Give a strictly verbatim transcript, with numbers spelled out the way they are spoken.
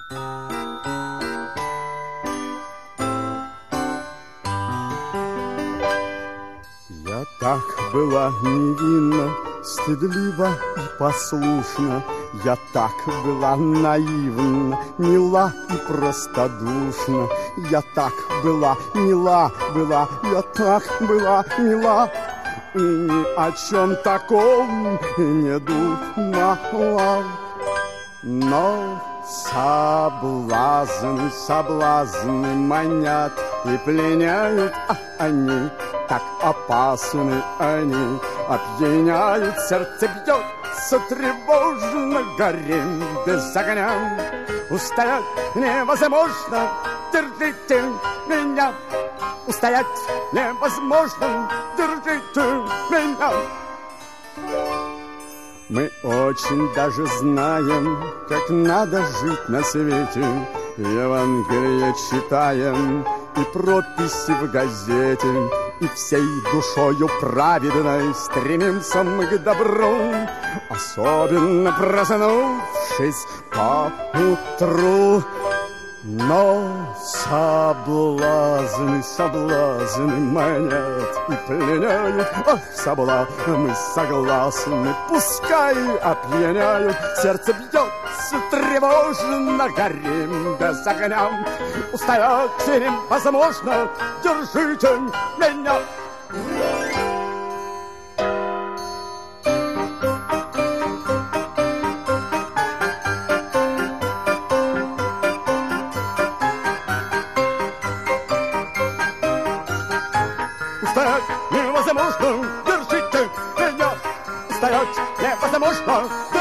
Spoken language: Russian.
Я так была невинна, стыдлива и послушна. Я так была наивна, мила и простодушна. Я так была мила, была, я так была мила, и ни о чем таком не думала. Но соблазны, соблазны манят и пленяют, а они так опасны, они опьяняют, сердце бьется тревожно, горим без огня. Устоять невозможно, держите меня. Устоять невозможно, держите меня. Мы очень даже знаем, как надо жить на свете. Евангелие читаем и прописи в газете, и всей душою праведной стремимся мы к добру, особенно проснувшись поутру. Но соблазны, соблазны манят и пленяют. Ах, соблазны, мы согласны, пускай опьяняют. Сердце бьется тревожно, горим без огня. Устоять невозможно, держите меня. Невозможно, держите меня. Устоять невозможно.